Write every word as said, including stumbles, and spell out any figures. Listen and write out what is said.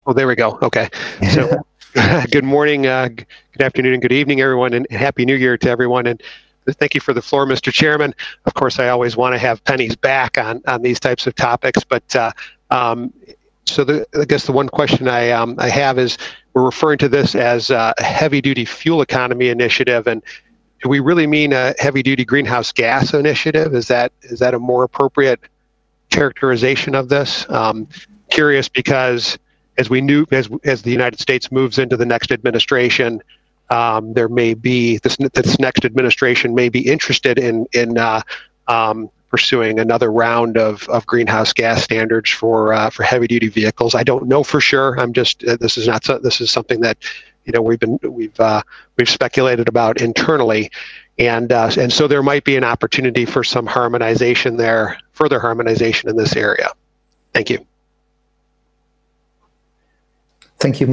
Oh, there we go. Okay. So, good morning, uh, g- good afternoon, and good evening, everyone, and Happy New Year to everyone. And thank you for the floor, Mister Chairman. Of course, I always want to have pennies back on on these types of topics, but uh, um, so the, I guess the one question I um, I have is we're referring to this as uh, a heavy-duty fuel economy initiative, and do we really mean a heavy-duty greenhouse gas initiative? Is that is that a more appropriate characterization of this? Um, curious because as we knew, as as the United States moves into the next administration, um, there may be this this next administration may be interested in in uh, um, pursuing another round of, of greenhouse gas standards for uh, for heavy duty vehicles. I don't know for sure. I'm just uh, this is not so, this is something that you know we've been we've uh, we've speculated about internally. And uh, and so there might be an opportunity for some harmonization there, further harmonization in this area. Thank you. Thank you.